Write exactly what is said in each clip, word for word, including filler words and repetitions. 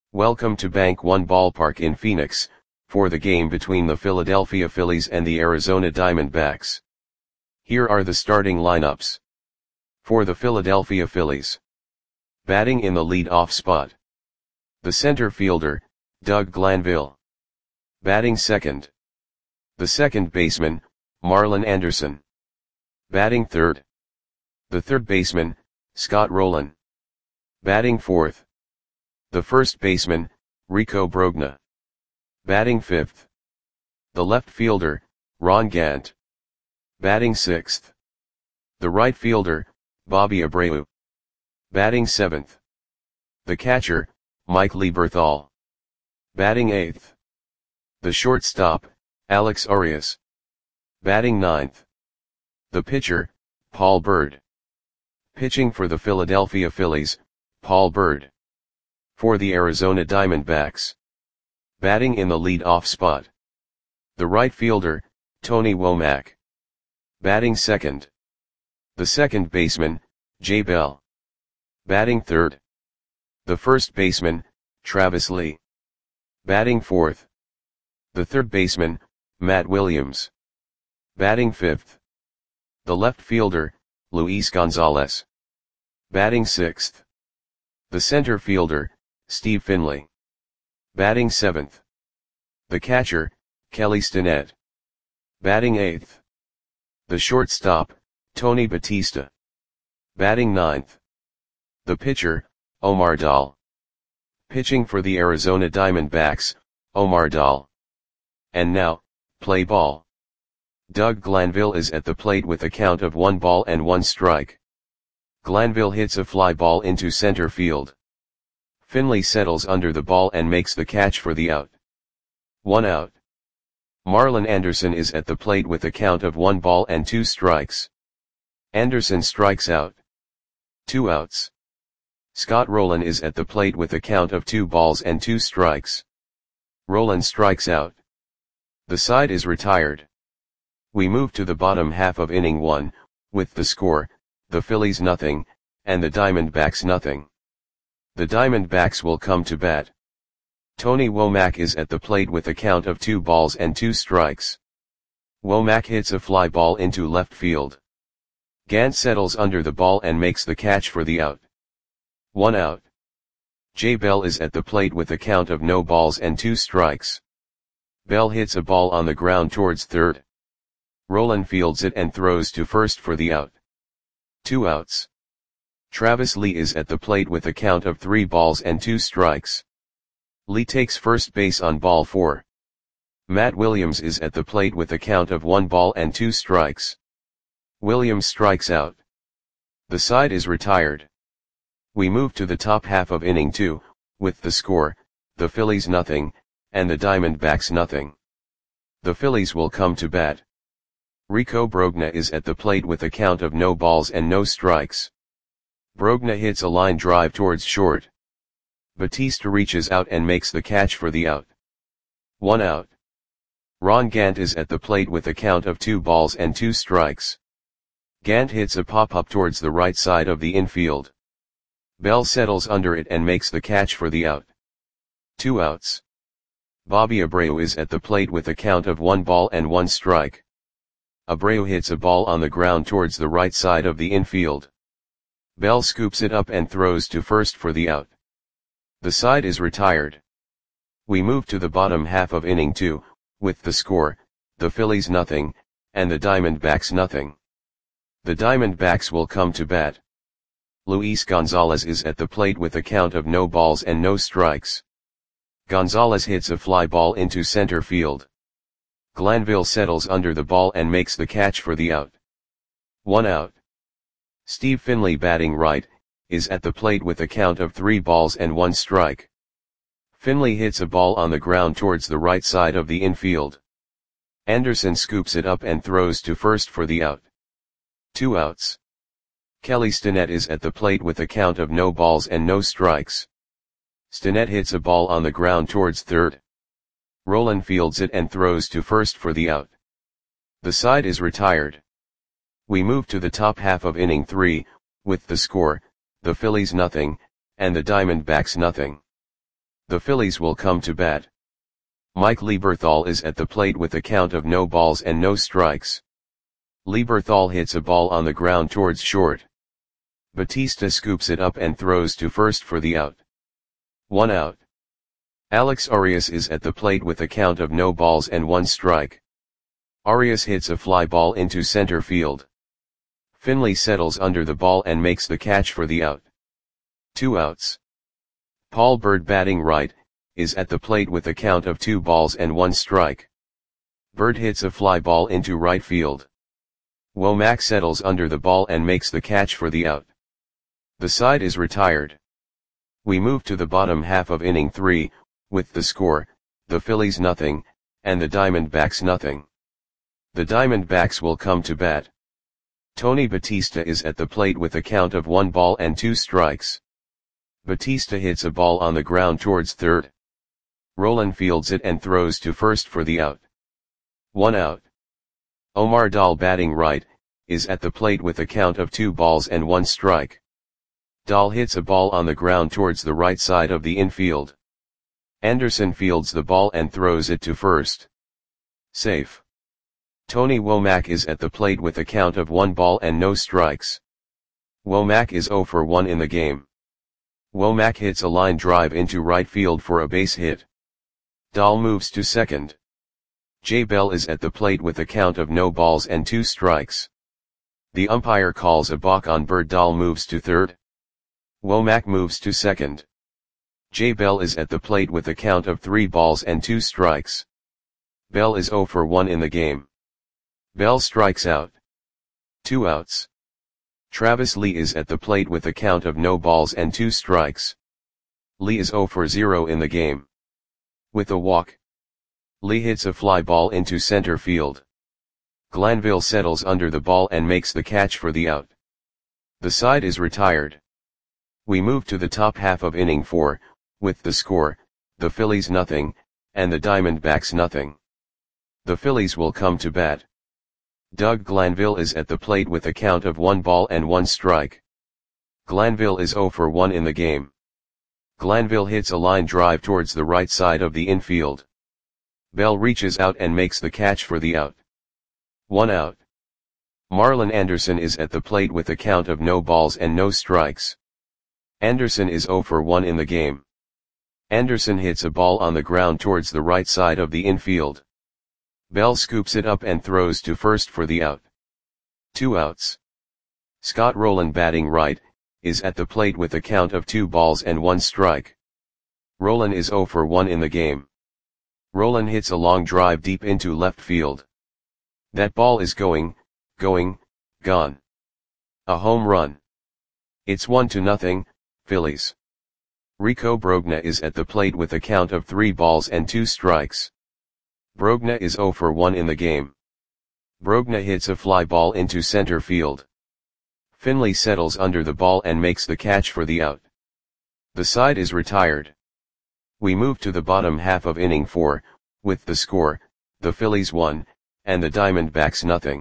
Welcome to Bank One Ballpark in Phoenix, for the game between the Philadelphia Phillies and the Arizona Diamondbacks. Here are the starting lineups. For the Philadelphia Phillies. Batting in the lead-off spot. The center fielder, Doug Glanville. Batting second. The second baseman, Marlon Anderson. Batting third. The third baseman, Scott Rolen. Batting fourth. The first baseman, Rico Brogna. Batting fifth. The left fielder, Ron Gant. Batting sixth. The right fielder, Bobby Abreu. Batting seventh. The catcher, Mike Lieberthal. Batting eighth. The shortstop, Alex Arias. Batting ninth. The pitcher, Paul Bird. Pitching for the Philadelphia Phillies, Paul Bird. For the Arizona Diamondbacks. Batting in the lead-off spot. The right fielder, Tony Womack. Batting second. The second baseman, Jay Bell. Batting third. The first baseman, Travis Lee. Batting fourth. The third baseman, Matt Williams. Batting fifth. The left fielder, Luis Gonzalez. Batting sixth. The center fielder, Steve Finley. Batting seventh. The catcher, Kelly Stinnett. Batting eighth. The shortstop, Tony Batista. Batting ninth. The pitcher, Omar Dahl. Pitching for the Arizona Diamondbacks, Omar Dahl. And now, play ball. Doug Glanville is at the plate with a count of one ball and one strike. Glanville hits a fly ball into center field. Finley settles under the ball and makes the catch for the out. One out. Marlon Anderson is at the plate with a count of one ball and two strikes. Anderson strikes out. Two outs. Scott Rolen is at the plate with a count of two balls and two strikes. Rolen strikes out. The side is retired. We move to the bottom half of inning one, with the score, the Phillies nothing, and the Diamondbacks nothing. The Diamondbacks will come to bat. Tony Womack is at the plate with a count of two balls and two strikes. Womack hits a fly ball into left field. Gant settles under the ball and makes the catch for the out. One out. Jay Bell is at the plate with a count of no balls and two strikes. Bell hits a ball on the ground towards third. Rolen fields it and throws to first for the out. Two outs. Travis Lee is at the plate with a count of three balls and two strikes. Lee takes first base on ball four. Matt Williams is at the plate with a count of one ball and two strikes. Williams strikes out. The side is retired. We move to the top half of inning two, with the score, the Phillies nothing, and the Diamondbacks nothing. The Phillies will come to bat. Rico Brogna is at the plate with a count of no balls and no strikes. Brogna hits a line drive towards short. Batista reaches out and makes the catch for the out. One out. Ron Gant is at the plate with a count of two balls and two strikes. Gant hits a pop-up towards the right side of the infield. Bell settles under it and makes the catch for the out. Two outs. Bobby Abreu is at the plate with a count of one ball and one strike. Abreu hits a ball on the ground towards the right side of the infield. Bell scoops it up and throws to first for the out. The side is retired. We move to the bottom half of inning two, with the score, the Phillies nothing, and the Diamondbacks nothing. The Diamondbacks will come to bat. Luis Gonzalez is at the plate with a count of no balls and no strikes. Gonzalez hits a fly ball into center field. Glanville settles under the ball and makes the catch for the out. One out. Steve Finley, batting right, is at the plate with a count of three balls and one strike. Finley hits a ball on the ground towards the right side of the infield. Anderson scoops it up and throws to first for the out. Two outs. Kelly Stinnett is at the plate with a count of no balls and no strikes. Stinnett hits a ball on the ground towards third. Rolen fields it and throws to first for the out. The side is retired. We move to the top half of inning three, with the score, the Phillies nothing, and the Diamondbacks nothing. The Phillies will come to bat. Mike Lieberthal is at the plate with a count of no balls and no strikes. Lieberthal hits a ball on the ground towards short. Batista scoops it up and throws to first for the out. One out. Alex Arias is at the plate with a count of no balls and one strike. Arias hits a fly ball into center field. Finley settles under the ball and makes the catch for the out. Two outs. Paul Bird, batting right, is at the plate with a count of two balls and one strike. Bird hits a fly ball into right field. Womack settles under the ball and makes the catch for the out. The side is retired. We move to the bottom half of inning three, with the score, the Phillies nothing, and the Diamondbacks nothing. The Diamondbacks will come to bat. Tony Batista is at the plate with a count of one ball and two strikes. Batista hits a ball on the ground towards third. Rolen fields it and throws to first for the out. One out. Omar Dahl, batting right, is at the plate with a count of two balls and one strike. Dahl hits a ball on the ground towards the right side of the infield. Anderson fields the ball and throws it to first. Safe. Tony Womack is at the plate with a count of one ball and no strikes. Womack is zero for one in the game. Womack hits a line drive into right field for a base hit. Dahl moves to second. Jay Bell is at the plate with a count of no balls and two strikes. The umpire calls a balk on Bird. Dahl moves to third. Womack moves to second. Jay Bell is at the plate with a count of three balls and two strikes. Bell is zero for one in the game. Bell strikes out. Two outs. Travis Lee is at the plate with a count of no balls and two strikes. Lee is zero for zero in the game. With a walk, Lee hits a fly ball into center field. Glanville settles under the ball and makes the catch for the out. The side is retired. We move to the top half of inning four, with the score, the Phillies nothing, and the Diamondbacks nothing. The Phillies will come to bat. Doug Glanville is at the plate with a count of one ball and one strike. Glanville is zero for one in the game. Glanville hits a line drive towards the right side of the infield. Bell reaches out and makes the catch for the out. One out. Marlon Anderson is at the plate with a count of no balls and no strikes. Anderson is zero for one in the game. Anderson hits a ball on the ground towards the right side of the infield. Bell scoops it up and throws to first for the out. Two outs. Scott Rolen, batting right, is at the plate with a count of two balls and one strike. Rolen is zero for one in the game. Rolen hits a long drive deep into left field. That ball is going, going, gone. A home run. It's one to nothing, Phillies. Rico Brogna is at the plate with a count of three balls and two strikes. Brogna is zero for one in the game. Brogna hits a fly ball into center field. Finley settles under the ball and makes the catch for the out. The side is retired. We move to the bottom half of inning four, with the score, the Phillies one, and the Diamondbacks nothing.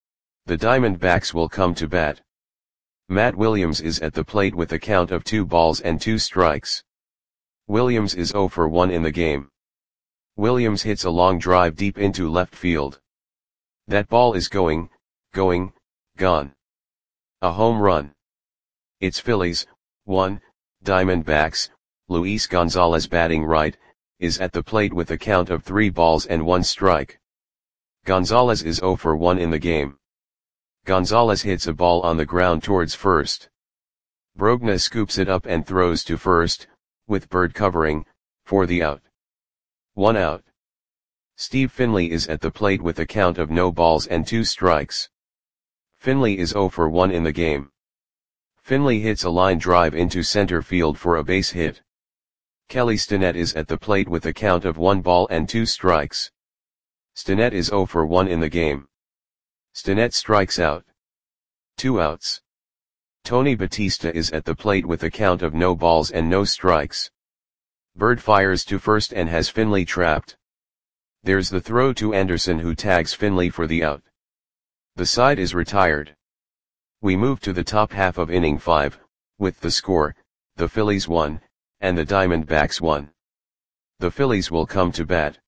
The Diamondbacks will come to bat. Matt Williams is at the plate with a count of two balls and two strikes. Williams is zero for one in the game. Williams hits a long drive deep into left field. That ball is going, going, gone. A home run. It's Phillies, one, Diamondbacks. Luis Gonzalez, batting right, is at the plate with a count of three balls and one strike. Gonzalez is zero for one in the game. Gonzalez hits a ball on the ground towards first. Brogna scoops it up and throws to first, with Bird covering, for the out. One out. Steve Finley is at the plate with a count of no balls and two strikes. Finley is zero for one in the game. Finley hits a line drive into center field for a base hit. Kelly Stinnett is at the plate with a count of one ball and two strikes. Stinnett is zero for one in the game. Stinnett strikes out. Two outs. Tony Batista is at the plate with a count of no balls and no strikes. Bird fires to first and has Finley trapped. There's the throw to Anderson, who tags Finley for the out. The side is retired. We move to the top half of inning five, with the score, the Phillies one, and the Diamondbacks one. The Phillies will come to bat.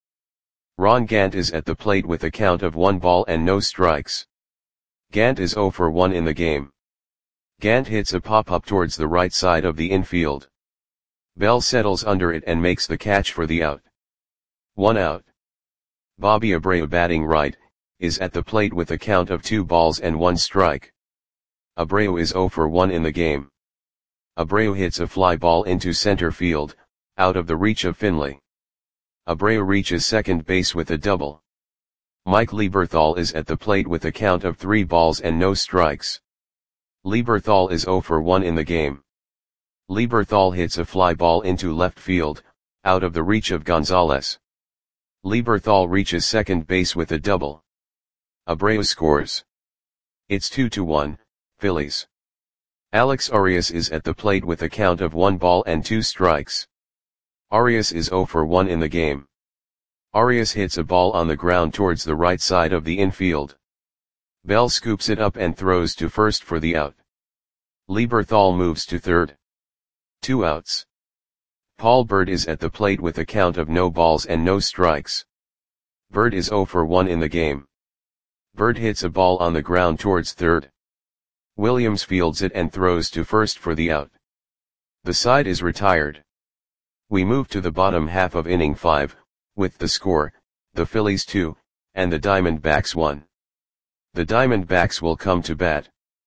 Ron Gant is at the plate with a count of one ball and no strikes. Gant is zero for one in the game. Gant hits a pop-up towards the right side of the infield. Bell settles under it and makes the catch for the out. One out. Bobby Abreu, batting right, is at the plate with a count of two balls and one strike. Abreu is zero for one in the game. Abreu hits a fly ball into center field, out of the reach of Finley. Abreu reaches second base with a double. Mike Lieberthal is at the plate with a count of three balls and no strikes. Lieberthal is zero for one in the game. Lieberthal hits a fly ball into left field, out of the reach of Gonzalez. Lieberthal reaches second base with a double. Abreu scores. It's two to one, Phillies. Alex Arias is at the plate with a count of one ball and two strikes. Arias is zero for one in the game. Arias hits a ball on the ground towards the right side of the infield. Bell scoops it up and throws to first for the out. Lieberthal moves to third. Two outs. Paul Bird is at the plate with a count of no balls and no strikes. Bird is zero for one in the game. Bird hits a ball on the ground towards third. Williams fields it and throws to first for the out. The side is retired. We move to the bottom half of inning five, with the score, the Phillies two, and the Diamondbacks one. The Diamondbacks will come to bat.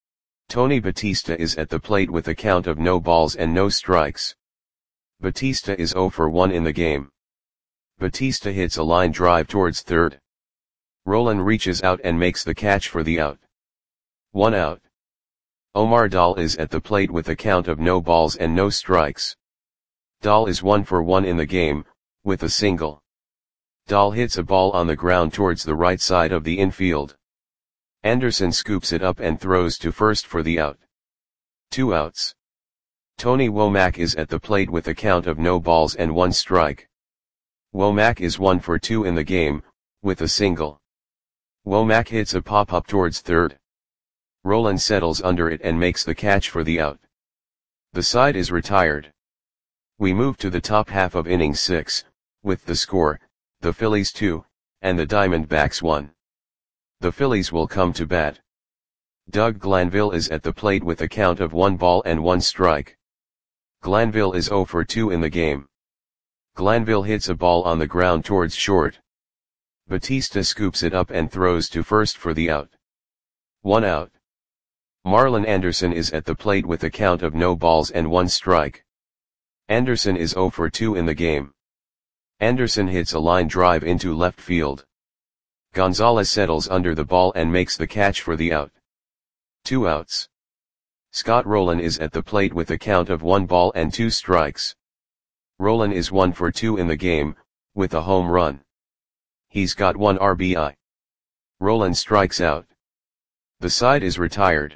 Tony Batista is at the plate with a count of no balls and no strikes. Batista is zero for one in the game. Batista hits a line drive towards third. Rolen reaches out and makes the catch for the out. One out. Omar Dahl is at the plate with a count of no balls and no strikes. Dahl is one for one in the game, with a single. Dahl hits a ball on the ground towards the right side of the infield. Anderson scoops it up and throws to first for the out. Two outs. Tony Womack is at the plate with a count of no balls and one strike. Womack is one for two in the game, with a single. Womack hits a pop-up towards third. Rolen settles under it and makes the catch for the out. The side is retired. We move to the top half of inning six, with the score, the Phillies two, and the Diamondbacks one. The Phillies will come to bat. Doug Glanville is at the plate with a count of one ball and one strike. Glanville is zero for two in the game. Glanville hits a ball on the ground towards short. Batista scoops it up and throws to first for the out. One out. Marlon Anderson is at the plate with a count of no balls and one strike. Anderson is zero for two in the game. Anderson hits a line drive into left field. Gonzalez settles under the ball and makes the catch for the out. Two outs. Scott Rolen is at the plate with a count of one ball and two strikes. Rolen is one for two in the game, with a home run. He's got one R B I. Rolen strikes out. The side is retired.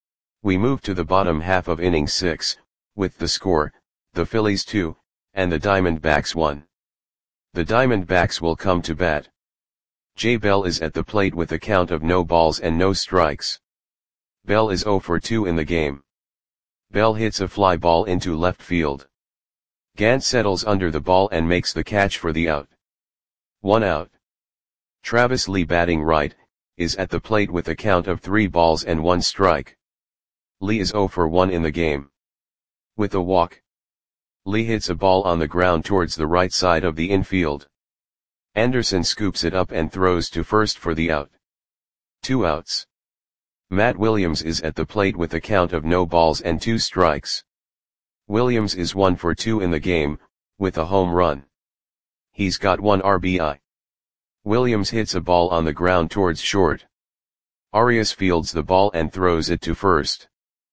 We move to the bottom half of inning six, with the score, the Phillies two, and the Diamondbacks one. The Diamondbacks will come to bat. Jay Bell is at the plate with a count of no balls and no strikes. Bell is zero for two in the game. Bell hits a fly ball into left field. Gant settles under the ball and makes the catch for the out. One out. Travis Lee, batting right, is at the plate with a count of three balls and one strike. Lee is zero for one in the game. With a walk. Lee hits a ball on the ground towards the right side of the infield. Anderson scoops it up and throws to first for the out. Two outs. Matt Williams is at the plate with a count of no balls and two strikes. Williams is one for two in the game, with a home run. He's got one R B I. Williams hits a ball on the ground towards short. Arias fields the ball and throws it to first.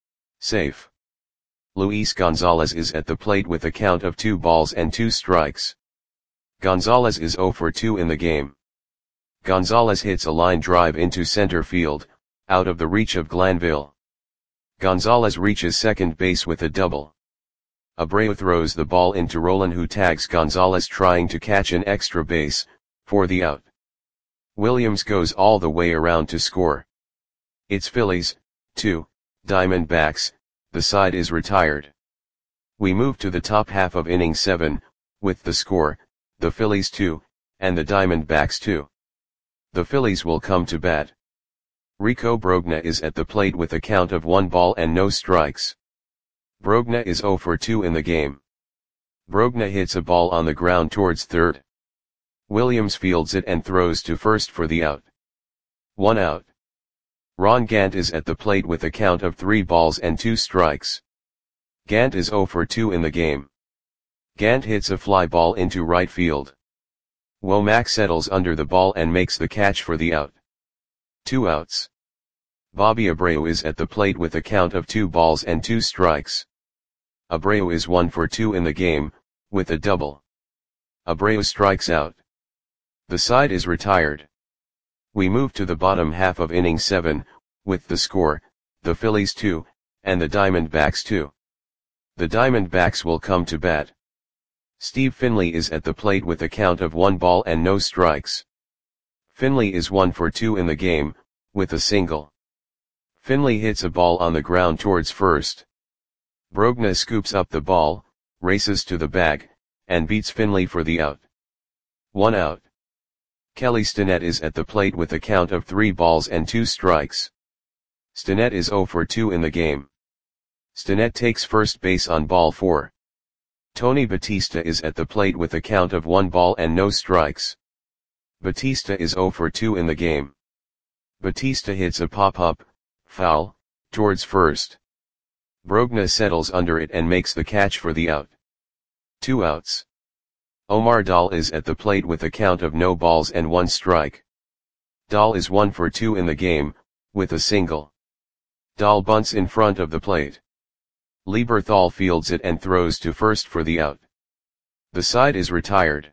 Safe. Luis Gonzalez is at the plate with a count of two balls and two strikes. Gonzalez is zero for two in the game. Gonzalez hits a line drive into center field, out of the reach of Glanville. Gonzalez reaches second base with a double. Abreu throws the ball into Rolen, who tags Gonzalez trying to catch an extra base, for the out. Williams goes all the way around to score. It's Phillies, two, Diamondbacks, the side is retired. We move to the top half of inning seven, with the score, the Phillies two, and the Diamondbacks two. The Phillies will come to bat. Rico Brogna is at the plate with a count of one ball and no strikes. Brogna is zero for two in the game. Brogna hits a ball on the ground towards third. Williams fields it and throws to first for the out. One out. Ron Gant is at the plate with a count of three balls and two strikes. Gant is zero for two in the game. Gant hits a fly ball into right field. Womack settles under the ball and makes the catch for the out. Two outs. Bobby Abreu is at the plate with a count of two balls and two strikes. Abreu is one for two in the game, with a double. Abreu strikes out. The side is retired. We move to the bottom half of inning seven, with the score, the Phillies two, and the Diamondbacks two. The Diamondbacks will come to bat. Steve Finley is at the plate with a count of one ball and no strikes. Finley is one for two in the game, with a single. Finley hits a ball on the ground towards first. Brogna scoops up the ball, races to the bag, and beats Finley for the out. One out. Kelly Stinnett is at the plate with a count of three balls and two strikes. Stinnett is zero for two in the game. Stinnett takes first base on ball four. Tony Batista is at the plate with a count of one ball and no strikes. Batista is zero for two in the game. Batista hits a pop-up, foul, towards first. Brogna settles under it and makes the catch for the out. Two outs. Omar Dahl is at the plate with a count of no balls and one strike. Dahl is one for two in the game, with a single. Dahl bunts in front of the plate. Lieberthal fields it and throws to first for the out. The side is retired.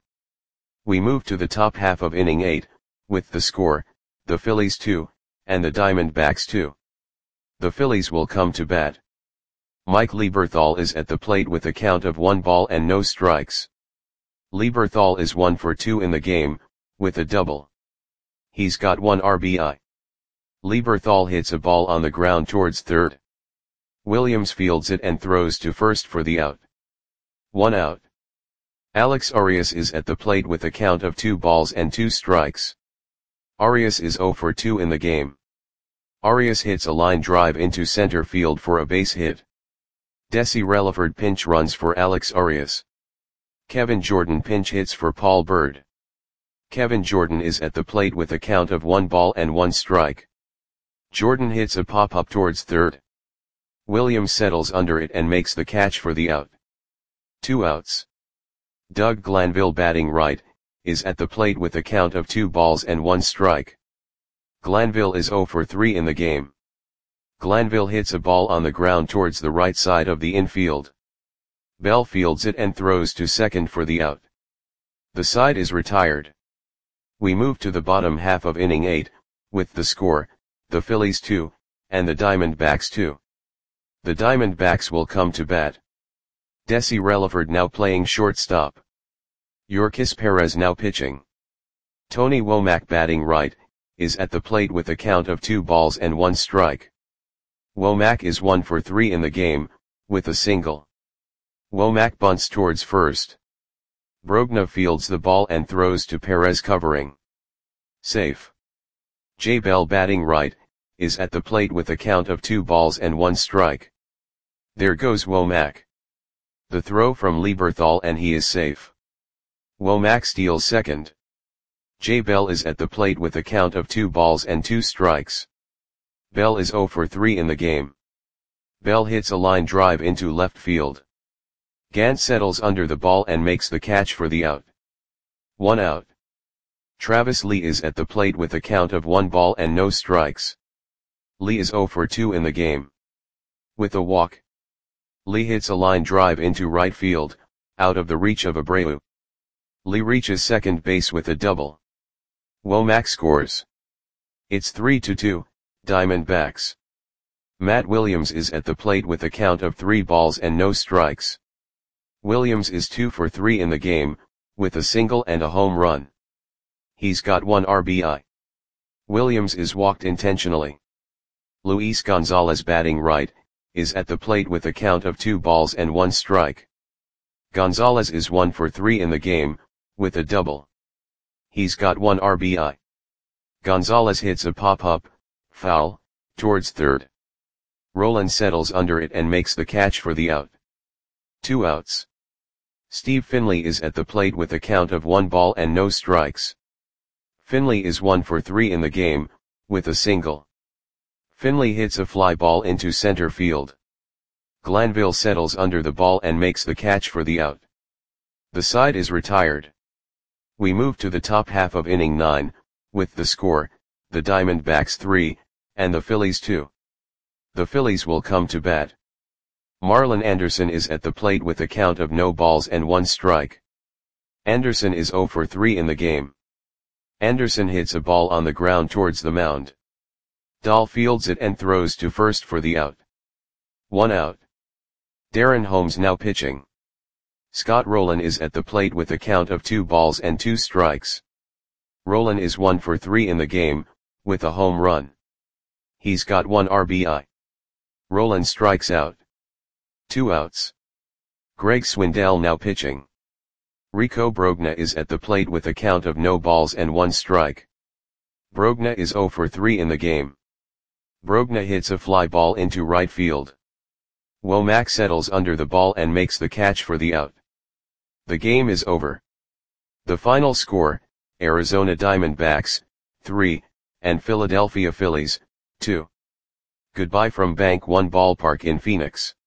We move to the top half of inning eight, with the score, the Phillies two, and the Diamondbacks two. The Phillies will come to bat. Mike Lieberthal is at the plate with a count of one ball and no strikes. Lieberthal is one for two in the game, with a double. He's got one R B I. Lieberthal hits a ball on the ground towards third. Williams fields it and throws to first for the out. One out. Alex Arias is at the plate with a count of two balls and two strikes. Arias is zero for two in the game. Arias hits a line drive into center field for a base hit. Desi Relaford pinch runs for Alex Arias. Kevin Jordan pinch hits for Paul Bird. Kevin Jordan is at the plate with a count of one ball and one strike. Jordan hits a pop-up towards third. Williams settles under it and makes the catch for the out. Two outs. Doug Glanville, batting right, is at the plate with a count of two balls and one strike. Glanville is zero for three in the game. Glanville hits a ball on the ground towards the right side of the infield. Bell fields it and throws to second for the out. The side is retired. We move to the bottom half of inning eight, with the score, the Phillies two, and the Diamondbacks two. The Diamondbacks will come to bat. Desi Relaford now playing shortstop. Yorkis Perez now pitching. Tony Womack, batting right, is at the plate with a count of two balls and one strike. Womack is one for three in the game, with a single. Womack bunts towards first. Brogna fields the ball and throws to Perez, covering. Safe. Jay Bell, batting right, is at the plate with a count of two balls and one strike. There goes Womack. The throw from Lieberthal and he is safe. Womack steals second. Jay Bell is at the plate with a count of two balls and two strikes. Bell is zero for three in the game. Bell hits a line drive into left field. Gant settles under the ball and makes the catch for the out. One out. Travis Lee is at the plate with a count of one ball and no strikes. Lee is zero for two in the game. With a walk. Lee hits a line drive into right field, out of the reach of Abreu. Lee reaches second base with a double. Womack scores. It's three to two, Diamondbacks. Matt Williams is at the plate with a count of three balls and no strikes. Williams is two for three in the game, with a single and a home run. He's got one R B I. Williams is walked intentionally. Luis Gonzalez, batting right, is at the plate with a count of two balls and one strike. Gonzalez is one for three in the game, with a double. He's got one R B I. Gonzalez hits a pop-up, foul, towards third. Rolen settles under it and makes the catch for the out. Two outs. Steve Finley is at the plate with a count of one ball and no strikes. Finley is one for three in the game, with a single. Finley hits a fly ball into center field. Glanville settles under the ball and makes the catch for the out. The side is retired. We move to the top half of inning nine, with the score, the Diamondbacks three, and the Phillies two. The Phillies will come to bat. Marlon Anderson is at the plate with a count of no balls and one strike. Anderson is zero for three in the game. Anderson hits a ball on the ground towards the mound. Dahl fields it and throws to first for the out. One out. Darren Holmes now pitching. Scott Rolen is at the plate with a count of two balls and two strikes. Rolen is one for three in the game, with a home run. He's got one R B I. Rolen strikes out. Two outs. Greg Swindell now pitching. Rico Brogna is at the plate with a count of no balls and one strike. Brogna is zero for three in the game. Brogna hits a fly ball into right field. Womack settles under the ball and makes the catch for the out. The game is over. The final score, Arizona Diamondbacks, three, and Philadelphia Phillies, two. Goodbye from Bank One Ballpark in Phoenix.